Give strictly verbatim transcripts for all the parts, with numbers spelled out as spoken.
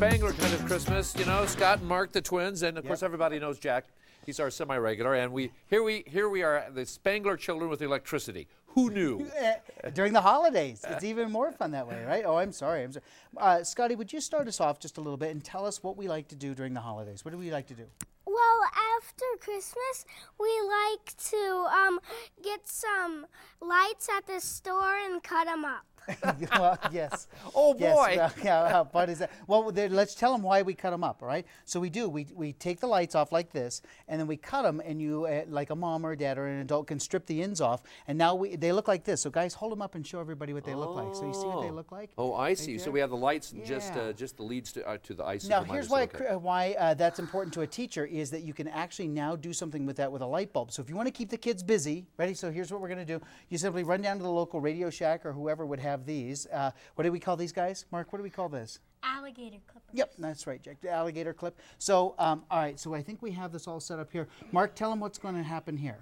Spangler kind of Christmas, you know, Scott and Mark, the twins, and of Yep. course everybody knows Jack. He's our semi-regular, and we here we here we are, the Spangler children with electricity. Who knew? During the holidays. It's even more fun that way, right? Oh, I'm sorry. I'm sorry. Uh, Scotty, would you start us off just a little bit and tell us what we like to do during the holidays? What do we like to do? Well, after Christmas, we like to um, get some lights at the store and cut them up. Well, yes. Oh, Yes, boy. well, yeah, how fun is that? Well, then let's tell them why we cut them up, all right? So we do. We, we take the lights off like this, and then we cut them, and you, uh, like a mom or a dad or an adult, can strip the ends off, and now we, they look like this. So guys, hold them up and show everybody what they look like. So you see what they look like? Oh, I see. Right So there? we have the lights and just Yeah. uh, just the leads to, uh, to the ice. Now, here's why, cr- uh, why uh, that's important to a teacher is that you can actually now do something with that with a light bulb. So if you want to keep the kids busy, ready? So here's what we're going to do. You simply run down to the local Radio Shack or whoever would have these. Uh, what do we call these guys? Mark, what do we call this? Alligator clippers. Yep, that's right, Jack. The alligator clip. So, um, all right, so I think we have this all set up here. Mark, tell them what's going to happen here.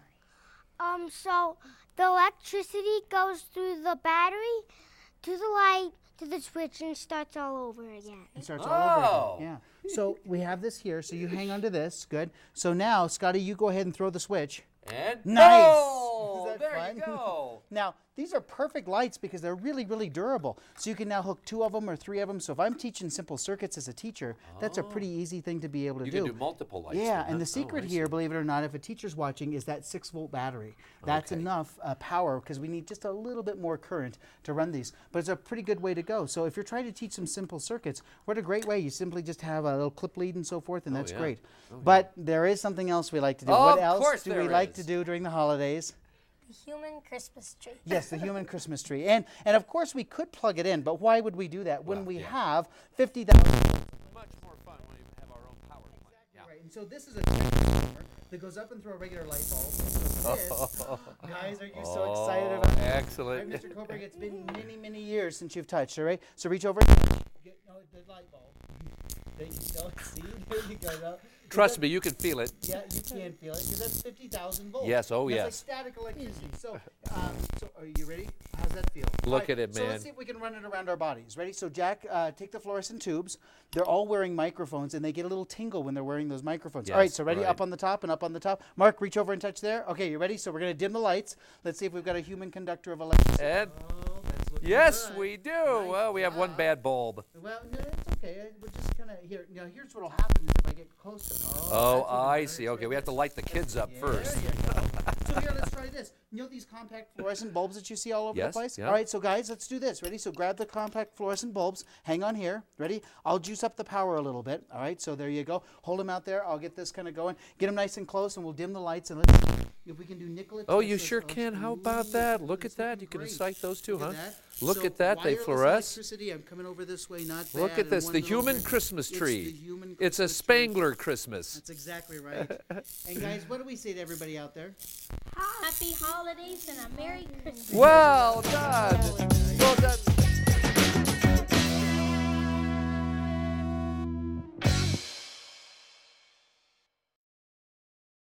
Um, so the electricity goes through the battery to the light to the switch and starts all over again. It starts Oh. all over again. Yeah. So we have this here. So you hang on to this. Good. So now, Scotty, you go ahead and throw the switch. And Nice. oh, Is that there fun? you go. Now, these are perfect lights because they're really, really durable. So you can now hook two of them or three of them. So if I'm teaching simple circuits as a teacher, that's a pretty easy thing to be able to You do. can do multiple lights. Yeah, then, and the huh? secret Oh, I here, see. believe it or not, if a teacher's watching, is that six volt battery. That's Okay. enough uh, power because we need just a little bit more current to run these. But it's a pretty good way to go. So if you're trying to teach some simple circuits, what a great way. You simply just have a little clip lead and so forth, and Oh, that's yeah. great. Oh, but there is something else we like to do. Oh, what of else course do there we like is. to do during the holidays? The human Christmas tree. Yes, the human Christmas tree. And and of course we could plug it in, but why would we do that when Well, we yeah. have fifty thousand? Much more fun when we have our own power plant. Yeah. Right. And so this is a transformer that goes up and through a regular light bulb. So this, guys, are you so excited Oh, about it? Right, excellent. Mister Koberg, it's been many, many years since you've touched, all right? So reach over and touch. Get, no, the light bulb. There you go. See? There you go. No. Trust me, you can feel it. Yeah, you can feel it because that's fifty thousand volts. Yes, oh, That's yes. like static electricity. So, um, so are you ready? How's that feel? Look All at it, So man. let's see if we can run it around our bodies. Ready? So Jack, uh, take the fluorescent tubes. They're all wearing microphones, and they get a little tingle when they're wearing those microphones. all right, Yes, so ready? right. Up on the top and up on the top. Mark, reach over and touch there. Okay, you ready? So we're going to dim the lights. Let's see if we've got a human conductor of electricity. And Oh, that's looking yes, good. we do. Nice Well, we have one job. bad bulb. Well, no, it's okay. I- We're just kind of here. Now, here's what'll happen is if I get close to Oh, that's even I better. see. It's Okay, right we have to there. light the kids up Yeah, first. There you go. So here, let's try this. You know these compact fluorescent bulbs that you see all over Yes, the place? yeah. All right, so guys, let's do this. Ready? So grab the compact fluorescent bulbs. Hang on here. Ready? I'll juice up the power a little bit. All right, so there you go. Hold them out there. I'll get this kind of going. Get them nice and close, and we'll dim the lights. And let's see if we can do nickel. Oh, you sure can. How about that? Look at that. You can incite those too, huh? Look at that. They fluoresce. Electricity. I'm coming over this way. Not Look bad, at and this. one The little human bit. Christmas It's tree. the human It's a Christmas tree. Spangler Christmas. That's exactly right. And guys, what do we say to everybody out there? Happy holidays and a Merry Christmas. Well done.